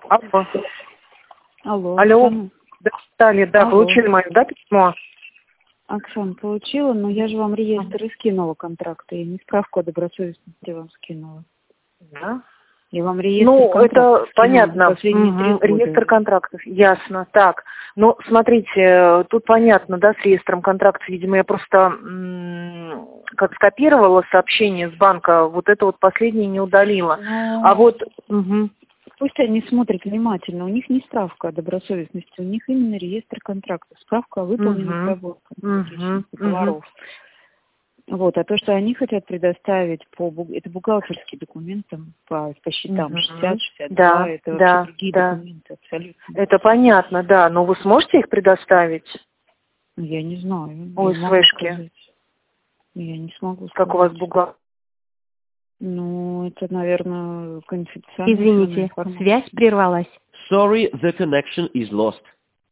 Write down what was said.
Алло. Алло. Алло. Оксана. Да, Наталья, да, Алло. получили мое, да, письмо? Оксана, получила, но я же вам реестр и скинула контракты. Я не справку о добросовестности вам скинула. Да. Я вам реестр Ну, контрактов это скинула понятно. последние 3 года. Реестр контрактов, ясно. Так, ну, смотрите, тут понятно, да, с реестром контрактов, видимо, я просто как скопировала сообщение с банка, вот это вот последнее не удалила. Но А вот... пусть они смотрят внимательно. У них не справка о добросовестности, у них именно реестр контрактов. Справка о выполненных работах договоров. Вот, а то, что они хотят предоставить это бухгалтерские документы по счетам 60, 62, Да, это да, вообще другие да. документы абсолютно. Это понятно, да, но вы сможете их предоставить? Ну, я не знаю, Ой, не могу СВшки. сказать. Я не смогу сказать. Как у вас бухгалтер? Ну, это, наверное, конфиденциальная Извините, информация. связь прервалась. Sorry, the connection is lost.